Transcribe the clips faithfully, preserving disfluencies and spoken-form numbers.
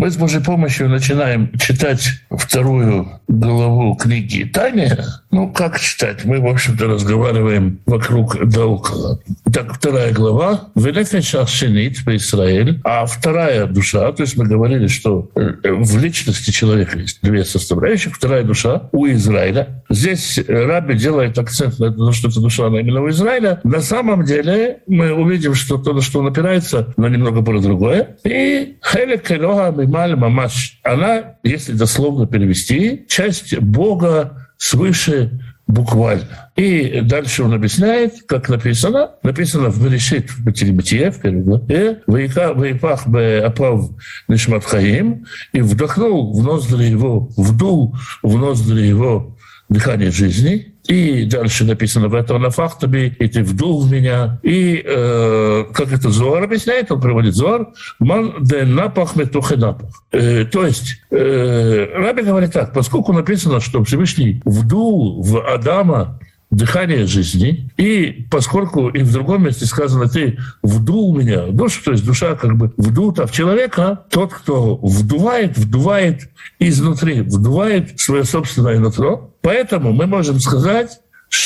Мы с Божьей помощью начинаем читать вторую главу книги Таня. Ну, как читать? Мы, в общем-то, разговариваем вокруг да около. Так, вторая глава. «Венефеш ашенит по Израиль». А вторая душа, то есть мы говорили, что в личности человека есть две составляющих. Вторая душа у Израиля. Здесь Раби делает акцент на то, что это душа она именно у Израиля. На самом деле мы увидим, что то, на что он опирается, но немного про другое. И «Хелек элоха мималь мамаш». Она, если дословно перевести, часть Бога свыше буквально. И дальше он объясняет, как написано. Написано в Берешит, в Бытие, в первой главе. «Ваипах беапав нишмат хаим». И вдохнул в ноздри его, вдул в ноздри его дыхание жизни. И дальше написано в этом на фактами, и ты вдул в меня. И э, как это Зоар объясняет, он приводит Зоар, ман де напах метухе напах. Э, то есть э, Раби говорит так, поскольку написано, что Всевышний вдул в Адама дыхание жизни, и поскольку и в другом месте сказано, ты вдул меня, душу, то есть душа как бы вдута в человека, тот, кто вдувает, вдувает изнутри, вдувает свое собственное нутро. Поэтому мы можем сказать,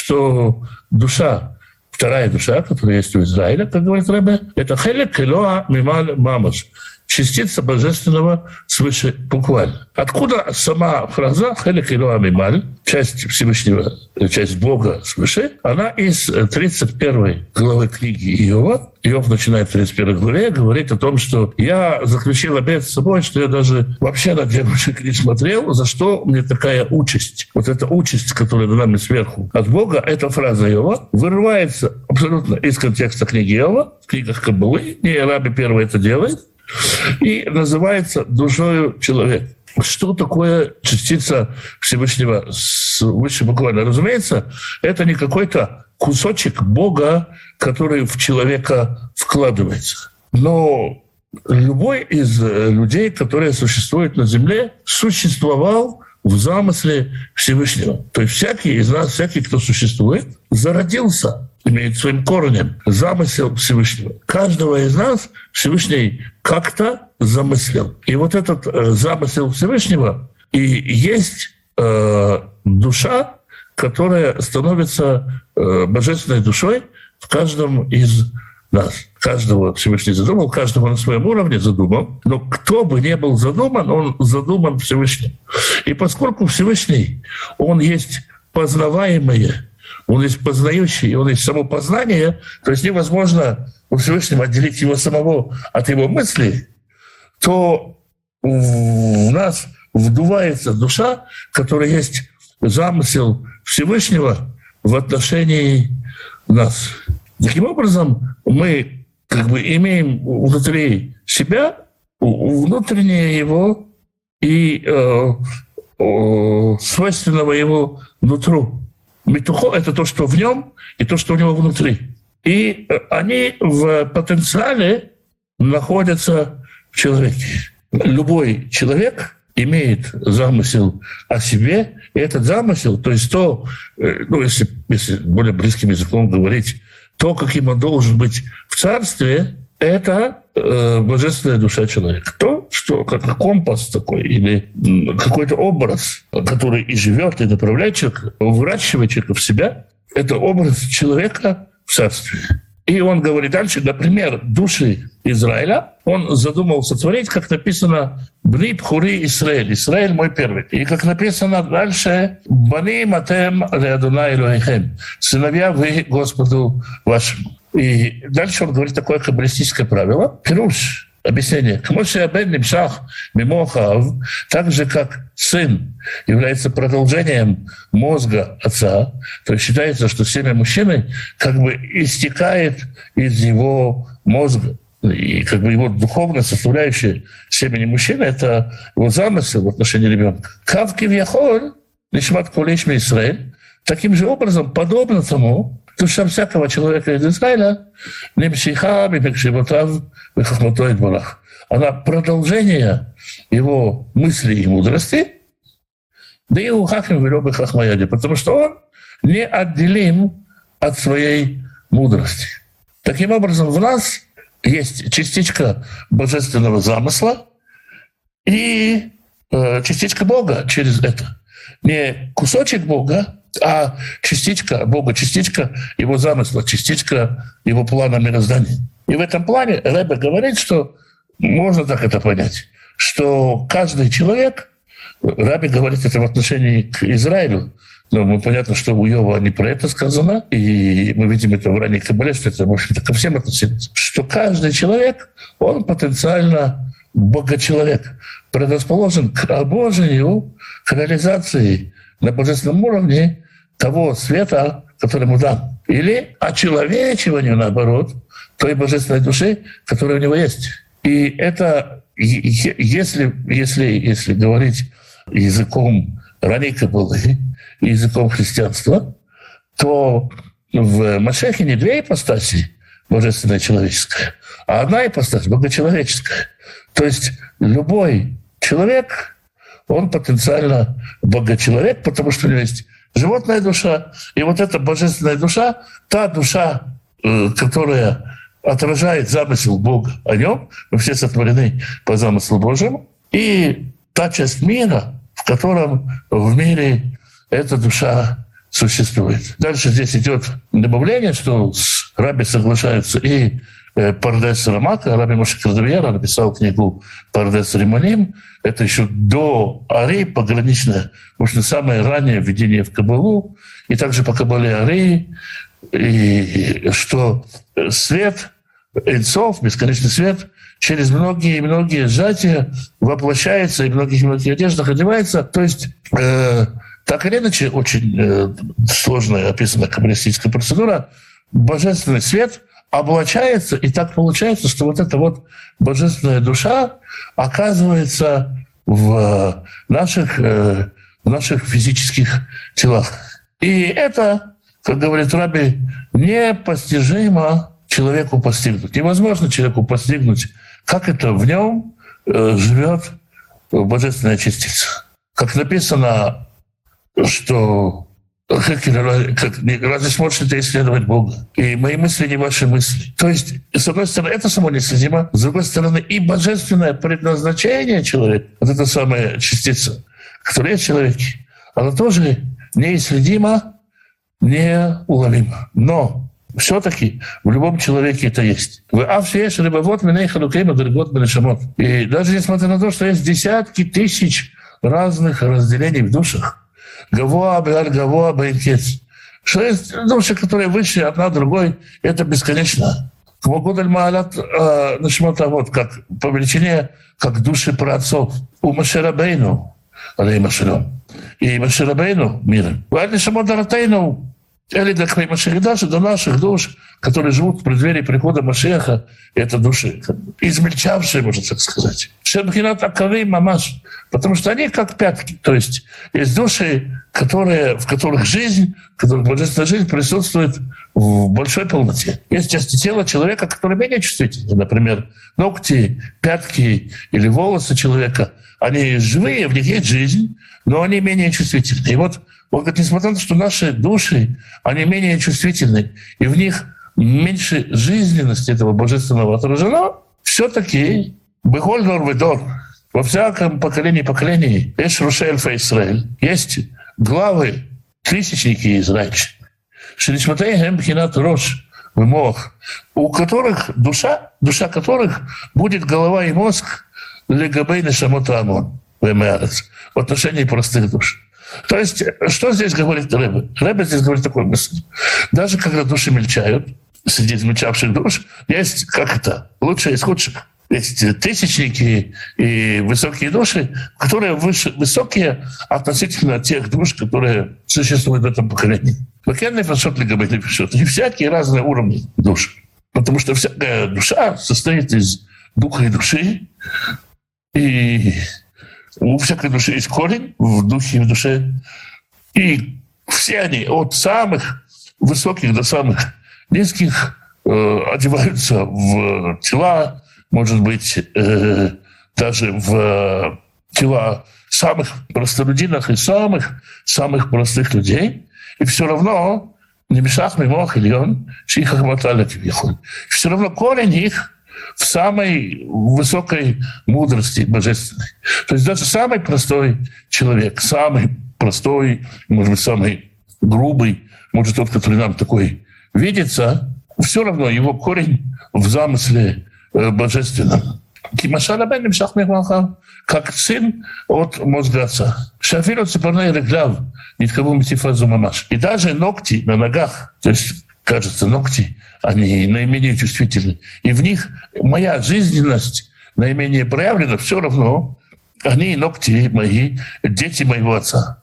что душа, вторая душа, которая есть у Израиля, как говорит Рабе, это хелек элоа мималь мамаш, частица божественного свыше буквально. Откуда сама фраза «Хелек элоа мималь», часть Всевышнего, часть Бога свыше, она из тридцать первой главы книги Иова. Иов начинает в тридцать первой главе, говорит о том, что я заключил обет с собой, что я даже вообще на девушек не смотрел, за что мне такая участь. Вот эта участь, которая дана мне сверху от Бога, эта фраза Иова вырывается абсолютно из контекста книги Иова, в книгах Каббалы, не Раби первый это делает, и называется душою человека. Что такое частица Всевышнего свыше буквально? Разумеется, это не какой-то кусочек Бога, который в человека вкладывается. Но любой из людей, которые существуют на земле, существовал в замысле Всевышнего. То есть всякий из нас, всякий, кто существует, зародился, имеет своим корнем замысел Всевышнего. Каждого из нас Всевышний как-то замыслил. И вот этот э, замысел Всевышнего и есть э, душа, которая становится э, божественной душой в каждом из нас. Каждого Всевышний задумал, каждого на своем уровне задумал. Но кто бы ни был задуман, он задуман Всевышним. И поскольку Всевышний, он есть познаваемое, он есть познающий, он есть само познание, то есть невозможно у Всевышнего отделить его самого от его мыслей, то в нас вдувается душа, которая есть замысел Всевышнего в отношении нас. Таким образом, мы как бы имеем внутри себя внутреннее его и э, э, свойственного его нутру. Митухо — это то, что в нем, и то, что у него внутри. И они в потенциале находятся в человеке. Любой человек имеет замысел о себе, и этот замысел, то есть то, ну, если, если более близким языком говорить, то, каким он должен быть в царстве, это э, божественная душа человека. То, что как компас такой, или какой-то образ, который и живет, и направляет человека, выращивает человека в себя, это образ человека в царстве. И он говорит дальше, например, души Израиля, он задумал сотворить, как написано, «Бни пхури Исраэль», «Израиль мой первый». И как написано дальше, «Бани матем ле Адонай Элохейхем», «Сыновья вы Господу вашему». И дальше он говорит такое каббалистическое правило. Пируш, объяснение. Так же, как сын является продолжением мозга отца, то есть считается, что семя мужчины как бы истекает из его мозга. И как бы его духовная составляющая семени мужчины — это его замысел в отношении ребенка. Кавки вьяхоль, нишмат колешми Исраэль, таким же образом, подобно тому, душа всякого человека из Израиля, немсиха мимекшиботав вехахматоид барах. Она продолжение его мысли и мудрости, да и ухахим велёбы хахмаяди, потому что он неотделим от своей мудрости. Таким образом, в нас есть частичка божественного замысла, и э, частичка Бога через это. Не кусочек Бога, а частичка Бога, частичка Его замысла, частичка Его плана мироздания. И в этом плане Ребе говорит, что можно так это понять, что каждый человек, Раби говорит это в отношении к Израилю, но мы понятно, что у Иова не про это сказано, и мы видим это в ранней Кабале, что это, в общем-то, ко всем относится, что каждый человек, он потенциально богочеловек, предрасположен к обожению, к реализации на божественном уровне того света, который ему дан. Или очеловечиванию, наоборот, той божественной души, которая у него есть. И это, если, если, если говорить языком ранней Кабалы, языком христианства, то в Машехе не две ипостаси, божественная и человеческая, а одна ипостась, богочеловеческая. То есть любой человек, он потенциально богочеловек, потому что у него есть животная душа, и вот эта божественная душа, та душа, которая отражает замысел Бога о нем, мы все сотворены по замыслу Божьему, и та часть мира, в котором в мире эта душа существует. Дальше здесь идет добавление, что с Раби соглашаются и Пардес Рамака, Раби Моше Кардавьяра написал книгу Пардес Римоним. Это еще до Ари, пограничное, в общем, самое раннее введение в Кабалу, и также по Кабале Ари, и что свет Эйнсов, бесконечный свет, через многие-многие сжатия воплощается и в многих-многих одеждах одевается. То есть э, так или иначе, очень э, сложная описанная каббалистическая процедура, божественный свет облачается, и так получается, что вот эта вот божественная душа оказывается в наших, э, в наших физических телах. И это, как говорит Раби, непостижимо человеку постигнуть. Невозможно человеку постигнуть, как это в нем э, живет божественная частица. Как написано, что как, разве сможешь ли ты исследовать Бога? И мои мысли не ваши мысли. То есть, с одной стороны, это само неследимо, с другой стороны, и божественное предназначение человека, вот эта самая частица, которая есть в человеке, она тоже неисследима, неуловима. Но все-таки в любом человеке это есть. И даже несмотря на то, что есть десятки тысяч разных разделений в душах, Гавоа, Беаль, Гавоа, Бейнкец, что есть души, которые выше одна другой, это бесконечно. Квагодаль Маалат Нашмота, вот как по величине, как души праотцов. У Моше Рабейну, алейхи шалом, и Моше Рабейну миром. Валь Нешамот Аратейну, или до Машеха, даже до наших душ, которые живут в преддверии прихода Машеха, это души, измельчавшие, можно так сказать. Шемхинат Акавей Мамаш, потому что они как пятки. То есть есть души, которые, в которых жизнь, в которых божественная жизнь присутствует в большой полноте. Есть части тела человека, которые менее чувствительны. Например, ногти, пятки или волосы человека. Они живые, в них есть жизнь, но они менее чувствительны. И вот он говорит, несмотря на то, что наши души, они менее чувствительны, и в них меньше жизненности этого божественного отражено, все-таки бехоль дор ведор, во всяком поколении поколений, эш рушель фа Исраэль, есть главы, тысячники израильщины, шелишматейхем бхинат рош вымох, у которых душа, душа которых будет голова и мозг легабей нешамота амон в отношении простых душ. То есть, что здесь говорит Ребе? Ребе здесь говорит такую мысль. Даже когда души мельчают, среди измельчавших душ, есть, как это, лучшие из худших. Есть тысячники и высокие души, которые выше, высокие относительно тех душ, которые существуют в этом поколении. Покенный фашот лигабей не пишет. И всякие разные уровни душ. Потому что всякая душа состоит из духа и души. И у всякой души есть корень в духе и в душе. И все они от самых высоких до самых низких э, одеваются в тела, может быть, э, даже в э, тела самых простолюдинов и самых, самых простых людей. И все равно не мешах мимох ильон, шихах маталек вихоль. Все равно корень их в самой высокой мудрости божественной. То есть даже самый простой человек, самый простой, может быть, самый грубый, может, тот, который нам такой видится, все равно его корень в замысле э, божественном. Как сын от мозга отца. Шафир от цепарной регляв, никому митифазу мамаш. И даже ногти на ногах, то есть, кажется, ногти, они наименее чувствительны. И в них моя жизненность наименее проявлена, все равно они ногти мои, дети моего отца.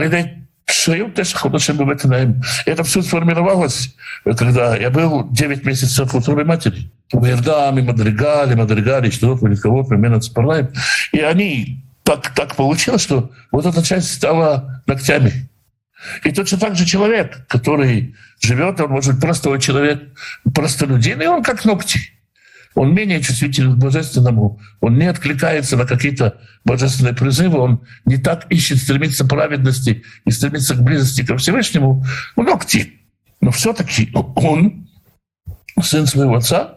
Это все сформировалось, когда я был девять месяцев в утробе матери. Уэрдами, мадригали, мадригали, что-то, кого-то, примерно цепарнаем. И они так, так получилось, что вот эта часть стала ногтями. И точно так же человек, который живет, он может быть простой человек, простолюдин, и он как ногти. Он менее чувствителен к божественному, он не откликается на какие-то божественные призывы, он не так ищет, стремится к праведности и стремится к близости ко Всевышнему, ну, ногти. Но все-таки он сын своего отца,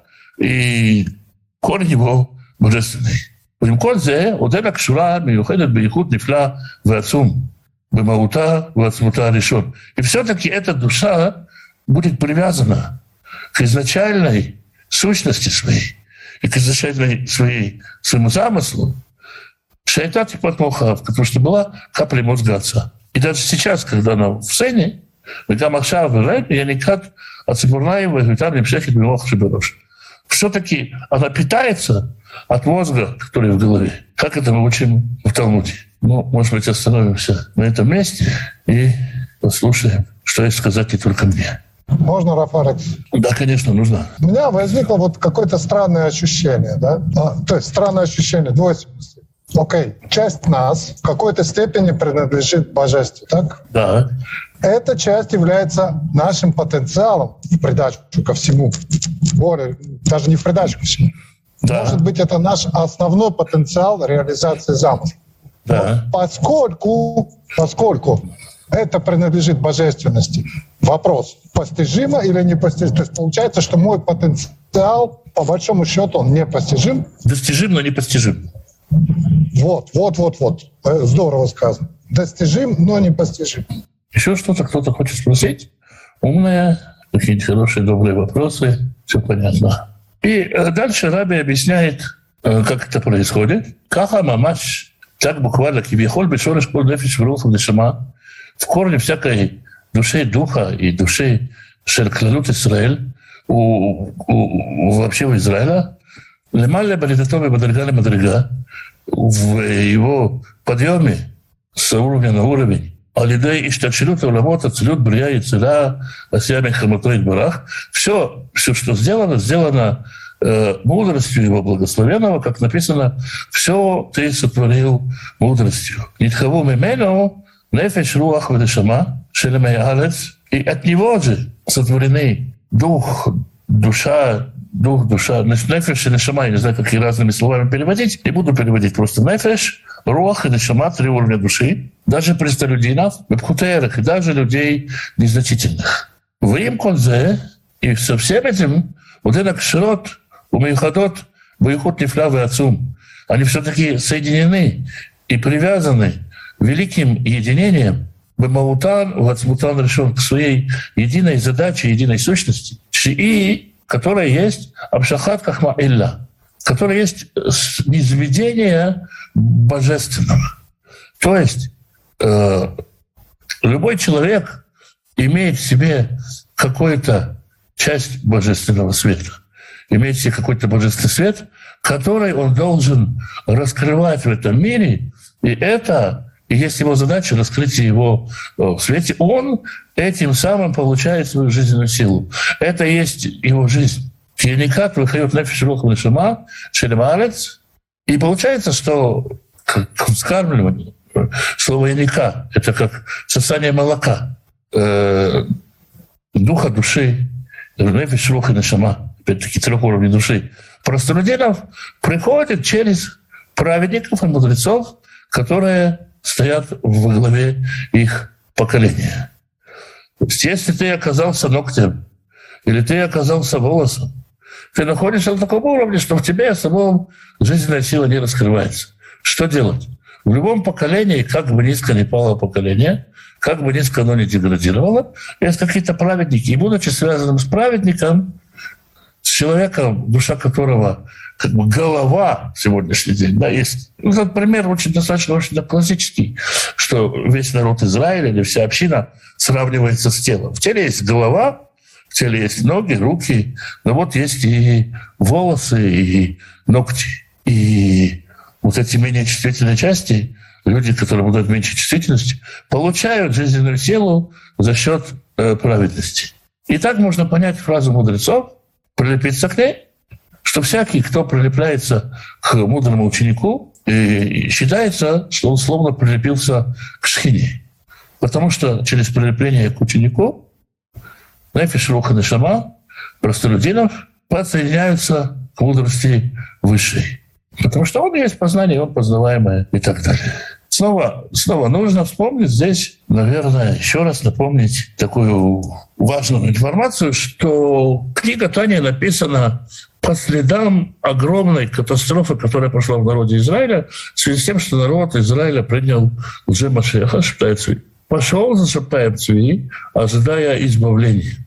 и корень его божественный. ועם זה, עודנה קשורה מיוחדת בייחוד נפלא ועצום, במהותה ועצמותה הראשון. И все-таки эта душа будет привязана к изначальной сущности своей и к изначальной своей, своему замыслу, шайта типа мохав, потому что была капля мозга отца. И даже сейчас, когда она в сцене, וגם עכשיו, я никак от Цибурнаева и там не пшехит милох шиберош. Все-таки она питается от мозга, который в голове. Как это мы учим в Талмуде? Ну, может быть, остановимся на этом месте и послушаем, что есть сказать не только мне. Можно, Раф Алекс? Да, конечно, нужно. У меня возникло вот какое-то странное ощущение, да? А, то есть странное ощущение двойственности. Окей, часть нас в какой-то степени принадлежит божеству, так? Да. Эта часть является нашим потенциалом в придачу ко всему. Более, даже не в придачу ко всему. Да. Может быть, это наш основной потенциал реализации замысла. Да. Но поскольку, поскольку это принадлежит божественности, вопрос, постижимо или непостижимо? То есть получается, что мой потенциал, по большому счету, он непостижим. Достижим, но непостижим. Вот, вот, вот, вот. Здорово сказано. Достижим, но непостижим. Еще что-то кто-то хочет спросить? Умные, какие-то хорошие, добрые вопросы. Все понятно. И дальше Раби объясняет, как это происходит. Каха мамаш, так буквально, кибихоль бешореш кол нефиш вруху дешама, в корне всякой души духа и души шеркланут Израиль, у, у, вообще у Израиля, лемалля балитатове мадрига мадрига, в его подъеме с уровня на уровень, алидей иштачилут уламот, ацилют, брия, яцела, асиями хаматоид барах, все, все, что сделано, сделано э, мудростью его благословенного, как написано, все ты сотворил мудростью. Нитхаву мимену нефеш руах ведешама, шелемей алец, и от него же сотворены дух, душа, дух, душа, нефеш и нешама, я не знаю, какие разными словами переводить, не буду переводить просто нефеш, руах и нешама, три уровня души, даже престолюдинов, бепхутерах, и даже людей незначительных. В им конзе, и со всем этим, вот это кширот, умейхадот, бойхот нефлявый отцум, они все-таки соединены и привязаны великим единением, бемаутан, вацмутан решен к своей единой задаче, единой сущности, шии, которая есть абшахат кахма илля, которая есть низведение божественного. То есть э, любой человек имеет в себе какую-то часть божественного света, имеет в себе какой-то божественный свет, который он должен раскрывать в этом мире, и это и есть его задача раскрытие его в свете. Он этим самым получает свою жизненную силу. Это и есть его жизнь. Киеникат выхает нефиш руху нешама шелемарец. И получается, что как вскармливание, слово «яника» — это как сосание молока, э, духа души, нефиш руху нешама, опять-таки трех уровней души, простолюдинов приходит через праведников и мудрецов, которые стоят во главе их поколения. То есть, если ты оказался ногтем, или ты оказался волосом, ты находишься на таком уровне, что в тебе самом жизненная сила не раскрывается. Что делать? В любом поколении, как бы низко ни пало поколение, как бы низко оно не деградировало, есть какие-то праведники. И будучи связанным с праведником, с человеком, душа которого как бы голова в сегодняшний день, да, есть. Ну, этот пример очень достаточно очень классический, что весь народ Израиля или вся община сравнивается с телом. В теле есть голова, в теле есть ноги, руки, но вот есть и волосы, и ногти. И вот эти менее чувствительные части, люди, которые обладают меньшей чувствительностью, получают жизненную силу за счет э, праведности. И так можно понять фразу мудрецов, прилепиться к ней, что всякий, кто прилепляется к мудрому ученику, и считается, что он словно прилепился к шхине. Потому что через прилепление к ученику нефеш, рух и нешама простолюдинов подсоединяются к мудрости высшей. Потому что он есть познание, он познаваемое и так далее. Снова, снова нужно вспомнить здесь, наверное, еще раз напомнить такую важную информацию, что книга Таня написана по следам огромной катастрофы, которая прошла в народе Израиля, в связи с тем, что народ Израиля принял лже-машеха, Шабтай Цви. Пошел за Шабтаем Цви, ожидая избавления.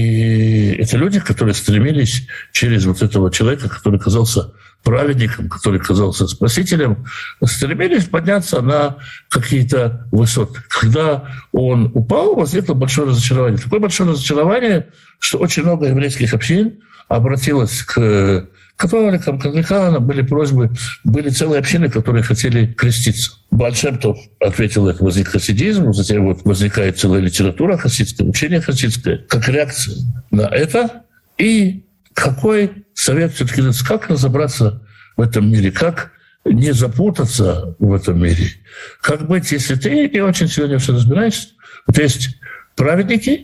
И это люди, которые стремились через вот этого человека, который казался праведником, который казался спасителем, стремились подняться на какие-то высоты. Когда он упал, возникло большое разочарование. Такое большое разочарование, что очень много еврейских общин обратилось к католикам, к англиканам, были просьбы, были целые общины, которые хотели креститься. Бааль Шем Тов ответил, это возник хасидизм, затем вот возникает целая литература хасидская, учение хасидское, как реакция на это. И какой совет все-таки, как разобраться в этом мире, как не запутаться в этом мире, как быть, если ты не очень сегодня все разбираешься. Вот есть праведники,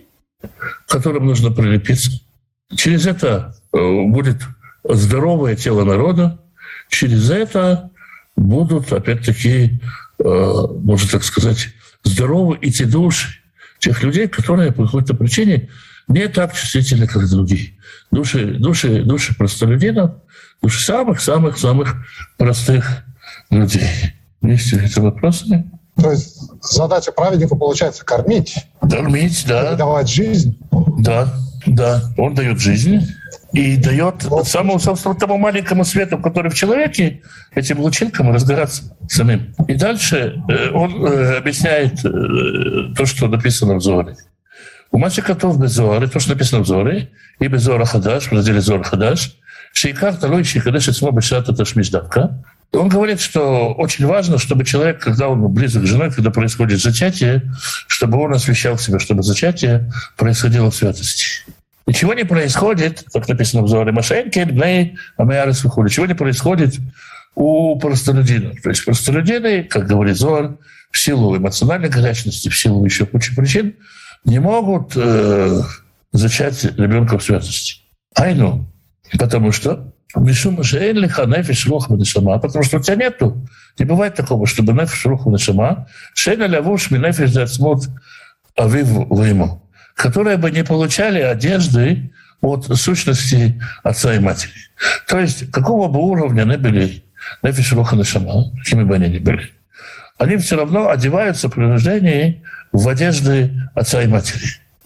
к которым нужно прилепиться. Через это будет здоровое тело народа, через это будут, опять-таки, можно так сказать, здоровы и те души тех людей, которые по какой-то причине не так чувствительны, как другие. Души, души, души простолюдинов, души самых-самых-самых простых людей. Есть ли это вопросы? То есть задача праведника получается кормить? Кормить, да. Давать жизнь? Да, да. Он дает жизнь и дает вот самому, собственно, тому маленькому свету, который в человеке, этим лучинкам разгораться самим. И дальше он объясняет то, что написано в Зоре. У Маши Котов Безоре, то, что написано в Зоре, и Безора Хадаш, в разделе Зор Хадаш, Шейкар Талой Шейкадеш Эцмо Бешата Ташмиздавка. Он говорит, что очень важно, чтобы человек, когда он близок к жене, когда происходит зачатие, чтобы он освящал себя, чтобы зачатие происходило в святости. Ничего не происходит, как написано в Зоре, Машеньки, Бней, Амеарес выходит. Ничего не происходит у простолюдинов. То есть простолюдины, как говорит Зор, в силу эмоциональной горячности, в силу еще кучи причин, не могут э, зачать ребенка в святости. Айну, потому что потому что у тебя нету, не бывает такого, чтобы нефиш руху нешама, шейна лявуш ми нефиш зацмут авиву вейму, которые бы не получали одежды от сущности отца и матери. То есть какого бы уровня не были нефиш руху нешама, какими бы они ни были, они все равно одеваются при рождении в одежды отца и матери.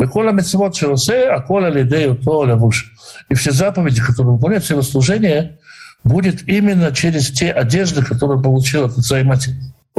И все заповеди, которые выполняют, все его служение, будет именно через те одежды, которые он получил от отца и матери.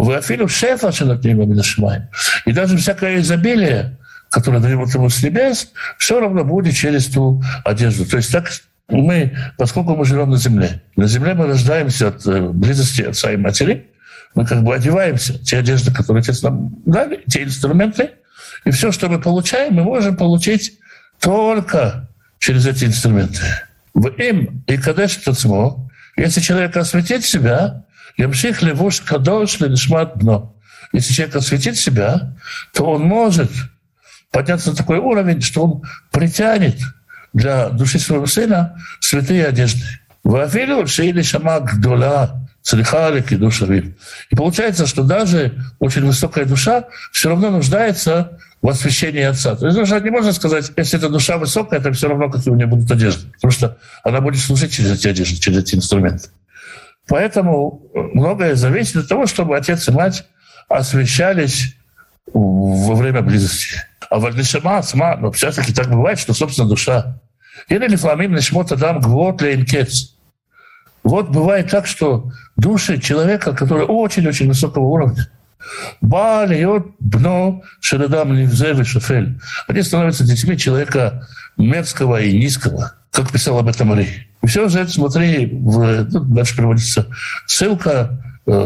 И даже всякое изобилие, которое дает ему с небес, все равно будет через ту одежду. То есть так мы, поскольку мы живем на земле, на земле мы рождаемся от близости отца и матери, мы как бы одеваемся в те одежды, которые отец нам дали, те инструменты, и все, что мы получаем, мы можем получить только через эти инструменты. В им и кадеш тацмо, если человек осветит себя, ямших левуш кадош линшмат дно. Если человек осветит себя, то он может подняться на такой уровень, что он притянет для души своего сына святые одежды. Вафилу шейли шамак гдола црихалик и душа вим. И получается, что даже очень высокая душа все равно нуждается в освящении Отца. То есть уже не можно сказать, если эта душа высокая, это все равно, какие у нее будут одежды. Потому что она будет служить через эти одежды, через эти инструменты. Поэтому многое зависит от того, чтобы отец и мать освящались во время близости. А вальнишама, сма, ну, все-таки так бывает, что, собственно, душа. Или лифламим нишмот адам гвот лейнкец. Вот бывает так, что души человека, который очень-очень высокого уровня, Бааль, Йод, Бно, Шерадам, Ливзев и Шафель, они становятся детьми человека мерзкого и низкого, как писал об этом Ри. И все же это, смотри, в, ну, дальше приводится ссылка,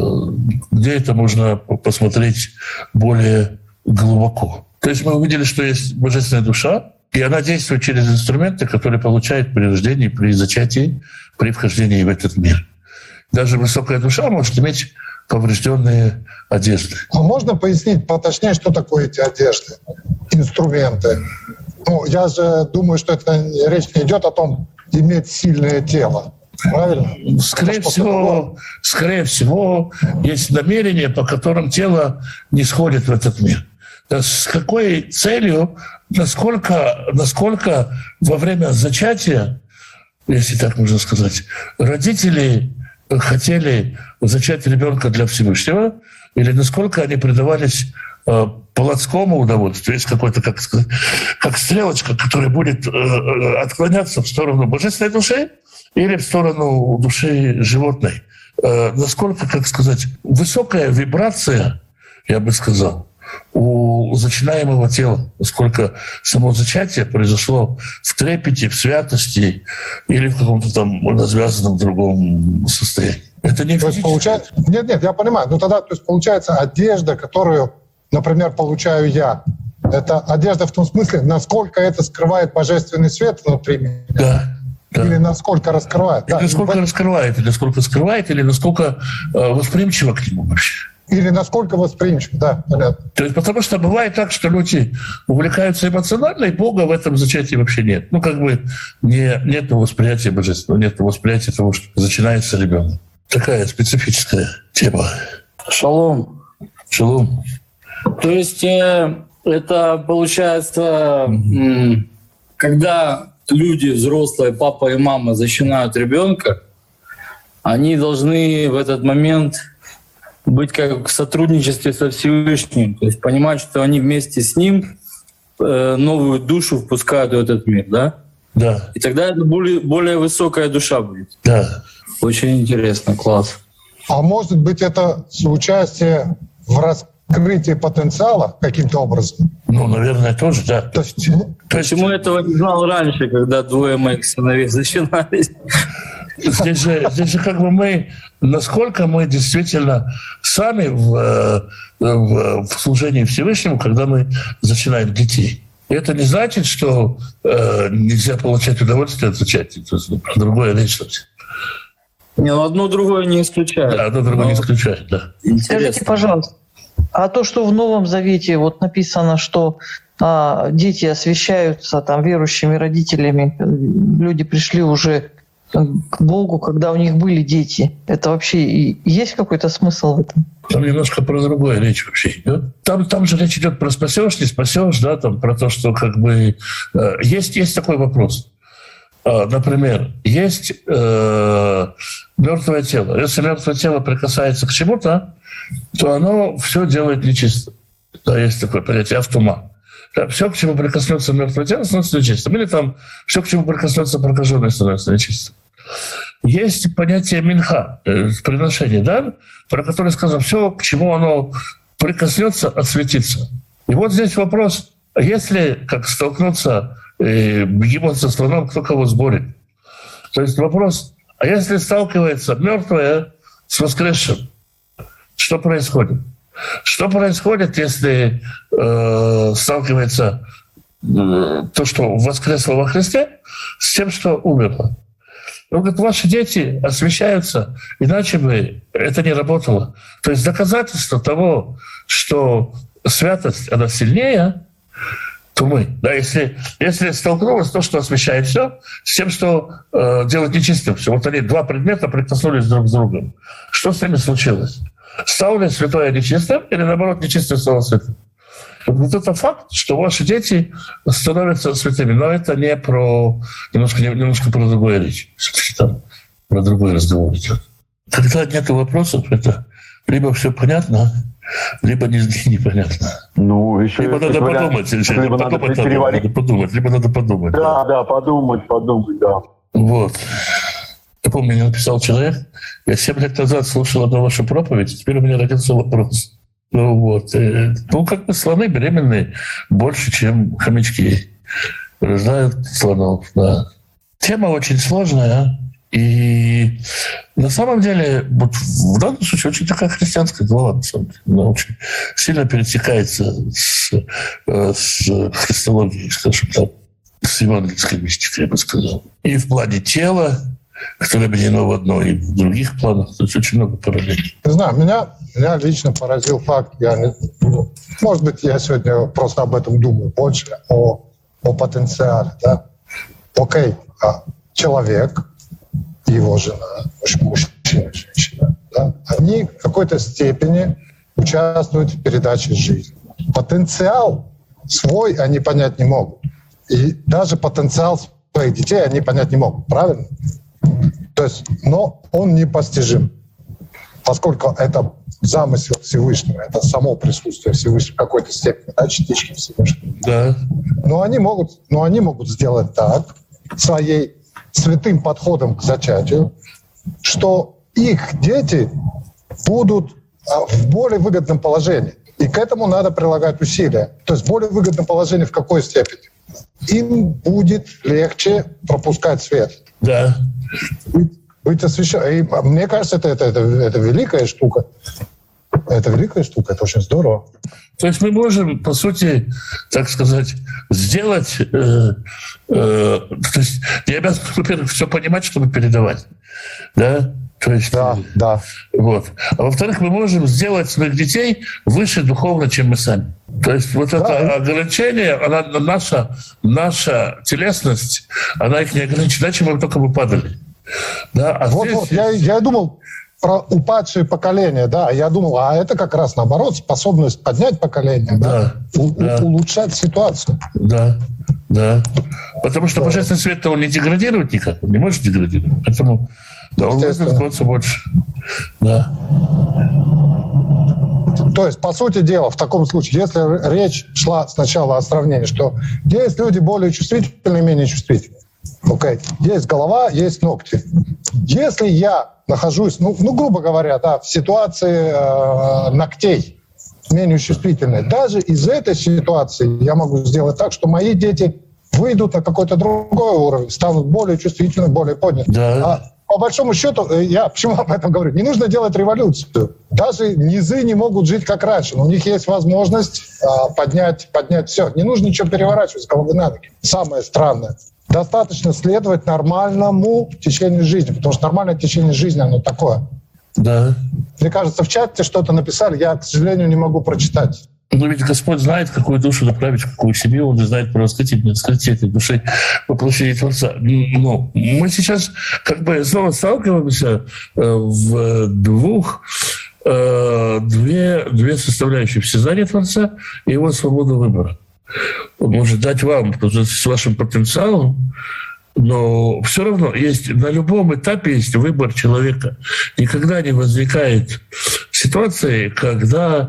где это можно посмотреть более глубоко. То есть мы увидели, что есть божественная душа, и она действует через инструменты, которые получает при рождении, при зачатии, при вхождении в этот мир. Даже высокая душа может иметь поврежденные одежды. А можно пояснить поточнее, что такое эти одежды, инструменты? Ну, я же думаю, что это речь не идет о том, иметь сильное тело. Правильно? Скорее всего, скорее всего, есть намерения, по которым тело не сходит в этот мир. Да с какой целью, насколько, насколько во время зачатия, если так можно сказать, родители хотели зачать ребенка для Всевышнего, или насколько они предавались э, плотскому удовольствию, есть какой-то, как сказать, как стрелочка, которая будет э, отклоняться в сторону божественной души или в сторону души животной. Э, насколько, как сказать, высокая вибрация, я бы сказал, у зачинаемого тела, насколько само зачатие произошло в трепете, в святости или в каком-то там развязанном другом состоянии. Это не то есть получается... Нет, нет, я понимаю. Ну тогда, то есть получается одежда, которую, например, получаю я, это одежда в том смысле, насколько это скрывает божественный свет внутри меня. Да. Да. Или насколько раскрывает. Или да. насколько раскрывает, или насколько скрывает, или насколько э, восприимчиво к нему вообще. Или насколько восприимчив, да, понятно. То есть потому что бывает так, что люди увлекаются эмоционально, и Бога в этом зачатии вообще нет. Ну, как бы не, нет восприятия божественного, нет восприятия того, что начинается ребенок. Такая специфическая тема. Шалом. Шалом. То есть э, это получается, mm-hmm. когда люди взрослые, папа и мама, зачинают ребенка, они должны в этот момент быть как в сотрудничестве со Всевышним, то есть понимать, что они вместе с ним э, новую душу впускают в этот мир, да? Да. И тогда это более, более высокая душа будет. Да. Очень интересно, класс. А может быть, это соучастие в раскрытии потенциала каким-то образом? Ну, наверное, тоже, да. То есть, То есть... Почему этого не знал раньше, когда двое моих сыновей зачинались? Здесь же, здесь же как бы мы, насколько мы действительно сами в, в, в служении Всевышнему, когда мы зачинаем детей. И это не значит, что э, нельзя получать удовольствие от зачатия. То есть про другое речь. Не, ну одно другое не исключает. Да, одно другое Но... не исключает, да. Скажите, пожалуйста, а то, что в Новом Завете вот написано, что а, дети освящаются там верующими родителями, люди пришли уже к Богу, когда у них были дети. Это вообще есть какой-то смысл в этом? Там немножко про другое речь вообще идет. Там, там же речь идет про спасешь, не спасешь, да, там про то, что как бы э, есть, есть такой вопрос. Э, например, есть э, мертвое тело. Если мертвое тело прикасается к чему-то, то оно все делает нечисто. Да, есть такое понятие автома. Да, все, к чему прикоснется мертвое тело, становится нечистым. Или там все, к чему прикоснется прокаженное, становится нечистым. Есть понятие минха, э, приношение, да, про которое сказано, все, к чему оно прикоснется, осветится. И вот здесь вопрос, если как столкнуться э, бегемот со слоном, кто кого сборит? То есть вопрос, а если сталкивается мертвое с воскресшим, что происходит? Что происходит, если э, сталкивается э, то, что воскресло во Христе, с тем, что умерло? Он говорит, ваши дети освящаются, иначе бы это не работало. То есть доказательство того, что святость, она сильнее, то мы. Да, если, если столкнулось то, что освящает все, с тем, что э, делает нечистым все. Вот они, два предмета прикоснулись друг к другу. Что с ними случилось? Стало ли святое нечистым или, наоборот, нечистым стало святым? Вот это факт, что ваши дети становятся святыми. Но это не про... Немножко, немножко про другое речь. Там про другой разговор идет. Когда нет вопросов, это либо все понятно, либо не, непонятно. Ну, еще либо надо вариант, подумать, либо надо, надо, надо, надо подумать, либо надо подумать. Да, да, да, подумать, подумать, да. Вот. Я помню, мне написал человек, я семь лет назад слушал одну вашу проповедь, теперь у меня родился вопрос. Ну вот. Ну, как бы слоны беременные больше, чем хомячки. Рождают слонов, да. Тема очень сложная, и на самом деле, вот в данном случае, очень такая христианская глава, на самом деле. Она очень сильно пересекается с, с христологией, скажем так, с евангельской мистикой, я бы сказал. И в плане тела, которое объединено в одной, и в других планах. То есть очень много параллелей. Не знаю, меня, меня лично поразил факт, я не, может быть, я сегодня просто об этом думаю больше, о, о потенциале. Да? Окей, человек, его жена, мужчина, женщина, да, они в какой-то степени участвуют в передаче жизни. Потенциал свой они понять не могут. И даже потенциал своих детей они понять не могут. Правильно? То есть, но он непостижим, поскольку это замысел Всевышнего, это само присутствие Всевышнего в какой-то степени, да, частички Всевышнего. Да. Но они могут, но они могут сделать так, своей святым подходом к зачатию, что их дети будут в более выгодном положении. И к этому надо прилагать усилия. То есть более выгодном положении в какой степени? Им будет легче пропускать свет. Да. Быть, быть освященным. И мне кажется, это, это, это, это великая штука. Это великая штука, это очень здорово. То есть мы можем, по сути, так сказать, сделать... Э, э, то есть не обязан, во-первых, все понимать, чтобы передавать. Да? То есть, да, да. Вот. А во-вторых, мы можем сделать своих детей выше духовно, чем мы сами. То есть вот да, это ограничение, она, наша, наша телесность, она их не ограничит, иначе мы только бы падали. Да? А вот, здесь... вот, я, я думал про упадшие поколения, да, я думал, а это как раз наоборот способность поднять поколение, да, да, у, да. улучшать ситуацию. Да, да. Потому что да. Божественный свет-то он не деградирует никак, он не может деградировать. Поэтому да, он будет становиться больше. Да. То есть, по сути дела, в таком случае, если речь шла сначала о сравнении, что есть люди более чувствительные, менее чувствительные. Okay. Есть голова, есть ногти. Если я нахожусь, ну, ну грубо говоря, да, в ситуации э, ногтей, менее чувствительной, даже из этой ситуации я могу сделать так, что мои дети выйдут на какой-то другой уровень, станут более чувствительными, более поднятыми. Да. А по большому счету, я почему об этом говорю? Не нужно делать революцию. Даже низы не могут жить как раньше. Но у них есть возможность а, поднять, поднять все. Не нужно ничего переворачивать с головы на ноги. Самое странное. Достаточно следовать нормальному течению жизни. Потому что нормальное течение жизни, оно такое. Да. Мне кажется, в чате что-то написали, я, к сожалению, не могу прочитать. Но ведь Господь знает, какую душу направить, в какую семью, Он знает про раскрытие, раскрытие этой души по площади Творца. Но мы сейчас как бы снова сталкиваемся в двух, две, две составляющие: всезнание Творца и Его свободу выбора. Он может дать вам с вашим потенциалом, но все равно есть, на любом этапе есть выбор человека. Никогда не возникает ситуации, когда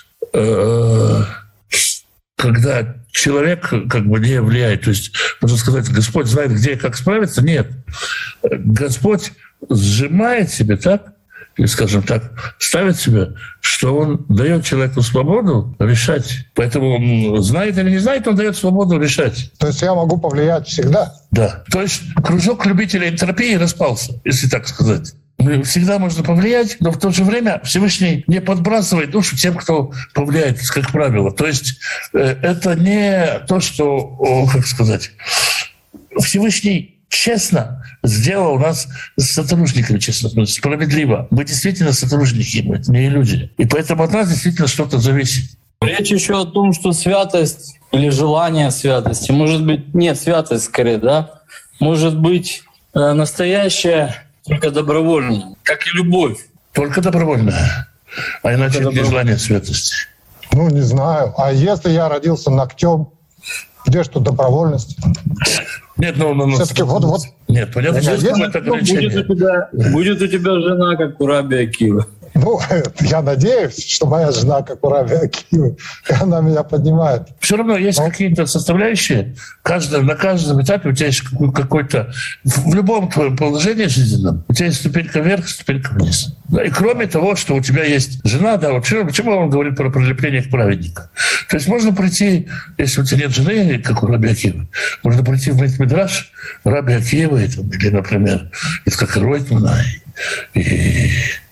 когда человек как бы не влияет. То есть, можно сказать, Господь знает, где и как справиться. Нет. Господь сжимает себе так, или, скажем так, ставит себя, что Он дает человеку свободу решать. Поэтому он знает или не знает, Он дает свободу решать. То есть я могу повлиять всегда? Да. То есть кружок любителей энтропии распался, если так сказать. Всегда можно повлиять, но в то же время Всевышний не подбрасывает душу тем, кто повлияет, как правило. То есть это не то, что, как сказать, Всевышний честно сделал нас сотрудниками, честно, справедливо. Мы действительно сотрудники, мы не люди. И поэтому от нас действительно что-то зависит. Речь еще о том, что святость или желание святости, может быть, нет, святость скорее, да, может быть настоящая, только добровольно, как и любовь. Только добровольно. А иначе это не желание святости. Ну, не знаю. А если я родился ногтем, где что добровольность? Нет, ну, ну, Все-таки ну, вот, вот. Нет, понятно, что Если- это ограничение. Будет у, тебя, будет у тебя жена, как у Раби Акива. Ну, я надеюсь, что моя жена, как у Раби Акивы, и она меня поднимает. Все равно есть Ну. какие-то составляющие. Каждый, на каждом этапе у тебя есть какой- какой-то... В любом твоем положении жизненном у тебя есть ступенька вверх, ступенька вниз. Да, и кроме того, что у тебя есть жена, да, вот почему, почему он говорит про прилепление к праведнику? То есть можно прийти, если у тебя нет жены, как у Раби Акивы, можно прийти в Бейт-Мидраш Раби Акивы, там, или, например, Ицхак Ройтмана, и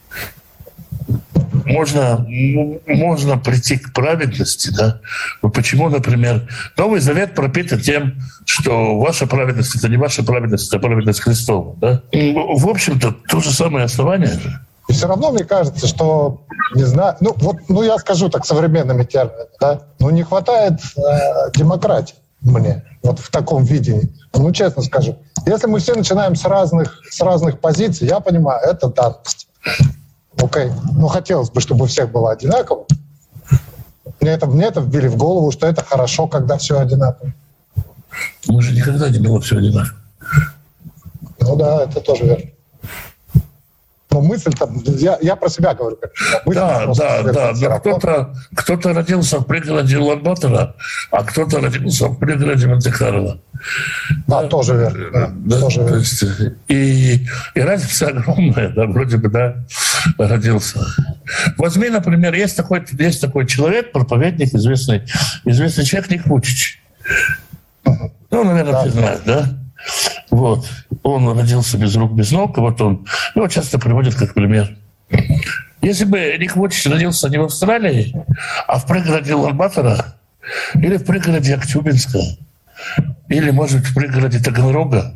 можно, можно прийти к праведности, да? Вот почему, например, Новый Завет пропитан тем, что ваша праведность — это не ваша праведность, это праведность Христова, да? И, в общем-то, то же самое основание. И все равно мне кажется, что, не знаю, ну вот, ну я скажу так современными терминами, да, ну не хватает э, демократии мне вот в таком видении. Ну честно скажу, если мы все начинаем с разных с разных позиций, я понимаю, это данность. Окей, ну хотелось бы, чтобы у всех было одинаково. Мне это мне это вбили в голову, что это хорошо, когда все одинаково. Мы же никогда не было все одинаково. Ну да, это тоже верно. Но мысль там, я, я про себя говорю. Как мысль Да, просто да, да. сверхъестественная. Но кто-то, кто-то родился в пригороде Улан-Батора, а кто-то родился в пригороде Монте-Карло. Да, тоже верно. Да, Да, тоже то верно. есть, и, и разница огромная, да, вроде бы, да, родился. Возьми, например, есть такой, есть такой человек, проповедник, известный, известный человек Ник Вучич. Ну, наверное, Да. ты знаешь, да? Вот. Он родился без рук, без ног, и вот он, его часто приводят как пример. Если бы Ник Вучич родился не в Австралии, а в пригороде Улан-Батора, или в пригороде Актюбинска, или, может быть, в пригороде Таганрога,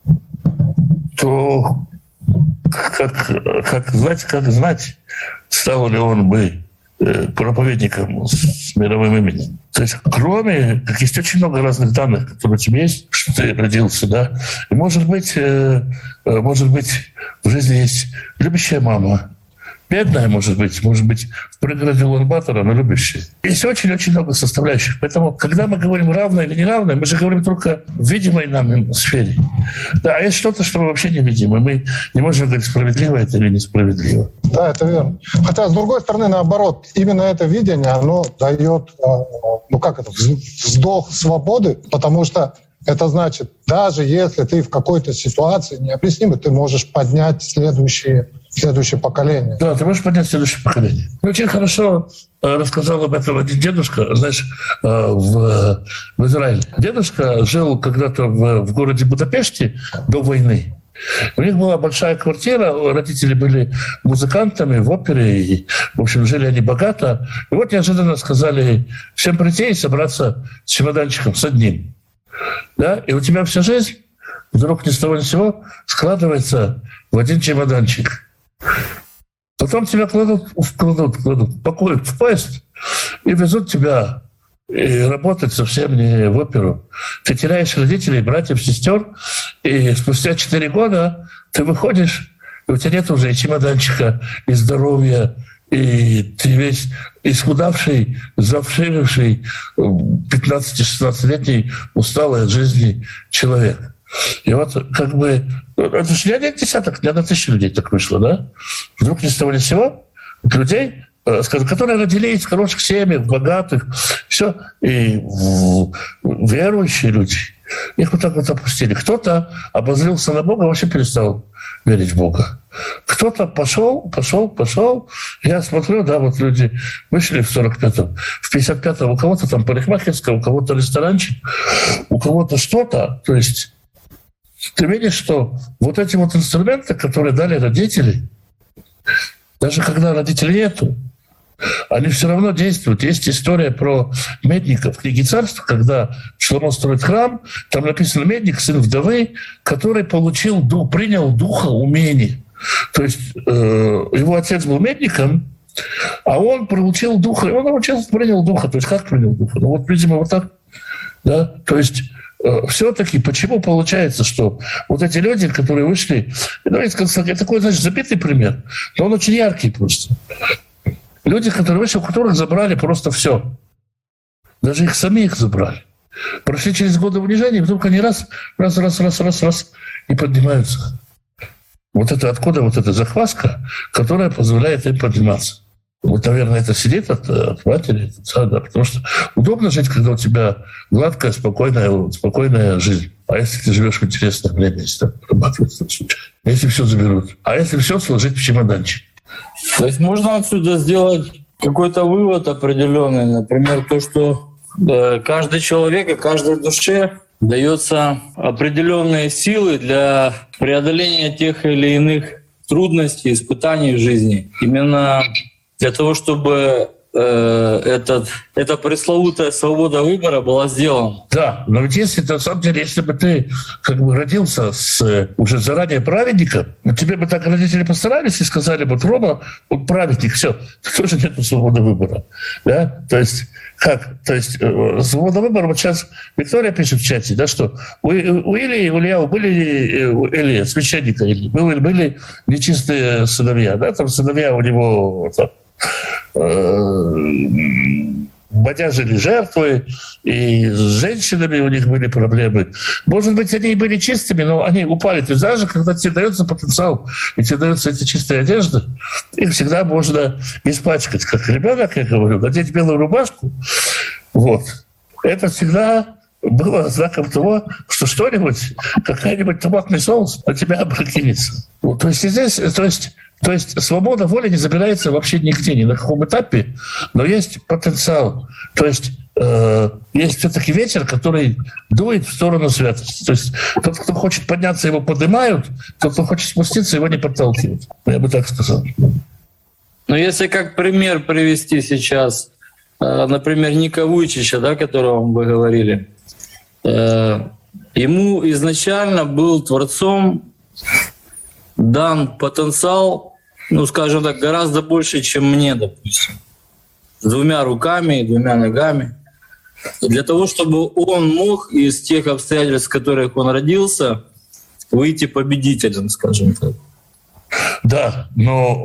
то как, как знать, как знать, стал ли он бы э, проповедником с мировым именем. То есть, кроме, как есть очень много разных данных, которые у тебя есть, что ты родился, да, и, может быть, э, э, может быть, в жизни есть любящая мама, бедная, может быть, может быть, в пригороде Улан-Батора, но любящая. Есть очень-очень много составляющих. Поэтому, когда мы говорим равное или неравное, мы же говорим только в видимой нам сфере. Да, а есть что-то, что мы вообще не видим, и мы не можем говорить, справедливо это или несправедливо. Да, это верно. Хотя, с другой стороны, наоборот, именно это видение, оно дает, ну как это, вздох свободы, потому что это значит, даже если ты в какой-то ситуации необъяснимой, ты можешь поднять следующие, следующее поколение. Да, ты можешь поднять следующее поколение. Очень хорошо э, рассказал об этом один дедушка, знаешь, э, в, в Израиле. Дедушка жил когда-то в, в городе Будапеште до войны. У них была большая квартира, родители были музыкантами в опере, и, в общем, жили они богато. И вот неожиданно сказали всем прийти и собраться с чемоданчиком, с одним. Да? И у тебя вся жизнь вдруг ни с того ни с сего складывается в один чемоданчик. Потом тебя кладут, кладут, кладут, пакуют в поезд и везут тебя и работать совсем не в оперу. Ты теряешь родителей, братьев, сестер, и спустя четыре года ты выходишь, и у тебя нет уже и чемоданчика, и здоровья, и ты весь исхудавший, завшививший, пятнадцати-шестнадцатилетний, усталый от жизни человек. И вот как бы... Это же не один десяток, не одна тысяча людей так вышло, да? Вдруг ни с того ни с сего людей, скажем, которые родились в хороших семьях, богатых, все, и верующие люди, их вот так вот опустили. Кто-то обозрился на Бога, вообще перестал верить в Бога. Кто-то пошел, пошел, пошел. Я смотрю, да, вот люди вышли в сорок пятом, в пятьдесят пятом у кого-то там парикмахерская, у кого-то ресторанчик, у кого-то что-то. То есть ты видишь, что вот эти вот инструменты, которые дали родители, даже когда родителей нету, они все равно действуют. Есть история про Медника в книге «Царств», когда Шломо строит храм, там написано «Медник, сын вдовы, который получил, принял духа умения». То есть э, его отец был медником, а он получил духа, и он научился, принял духа. То есть как принял духа? Ну вот, видимо, вот так. Да? То есть э, все-таки почему получается, что вот эти люди, которые вышли... Ну, это такой, значит, забитый пример, но он очень яркий просто. Люди, которые вышли, у которых забрали просто все. Даже их самих забрали. Прошли через годы унижения, и вдруг они раз, раз, раз, раз, раз, раз, и поднимаются. Вот это откуда вот эта захватка, которая позволяет им подниматься. Вот, наверное, это сидит от, от матери, от отца, да, потому что удобно жить, когда у тебя гладкая, спокойная, спокойная жизнь. А если ты живешь в интересное время, если так прорабатывать в этом случае, если все заберут, а если все сложить в чемоданчик. То есть можно отсюда сделать какой-то вывод определенный, например, то, что э, каждый человек и каждой душе дается определенные силы для преодоления тех или иных трудностей, испытаний в жизни. Именно для того, чтобы э, этот, эта пресловутая свобода выбора была сделана. Да, но ведь если, на самом деле, если бы ты как бы родился с уже заранее праведником, тебе бы так родители постарались и сказали бы: Рома, он праведник, все, тоже нет свободы выбора. Да? То есть как? То есть э, свобода выбора, вот сейчас Виктория пишет в чате, да, что у, у Илии и у Ильяу были, у Илии, священника Илии, были, были нечистые сыновья, да, там сыновья у него там, бодяжили жертвы, и с женщинами у них были проблемы. Может быть, они и были чистыми, но они упали. То есть даже когда тебе дается потенциал, и тебе даются эти чистые одежды, их всегда можно испачкать. Как ребенок, я говорю, надеть белую рубашку, вот. Это всегда было знаком того, что что-нибудь, какая-нибудь томатный соус на тебя опрокинется. Вот. То есть здесь, то есть То есть свобода воли не забирается вообще нигде, ни на каком этапе, но есть потенциал. То есть э, есть все-таки ветер, который дует в сторону святости. То есть тот, кто хочет подняться, его поднимают, тот, кто хочет спуститься, его не подталкивают. Я бы так сказал. Но если как пример привести сейчас, э, например, Ника Вуйчича, да, о котором вы говорили, э, ему изначально был Творцом дан потенциал, ну, скажем так, гораздо больше, чем мне, допустим. С двумя руками, двумя ногами. Для того, чтобы он мог из тех обстоятельств, в которых он родился, выйти победителем, скажем так. Да, но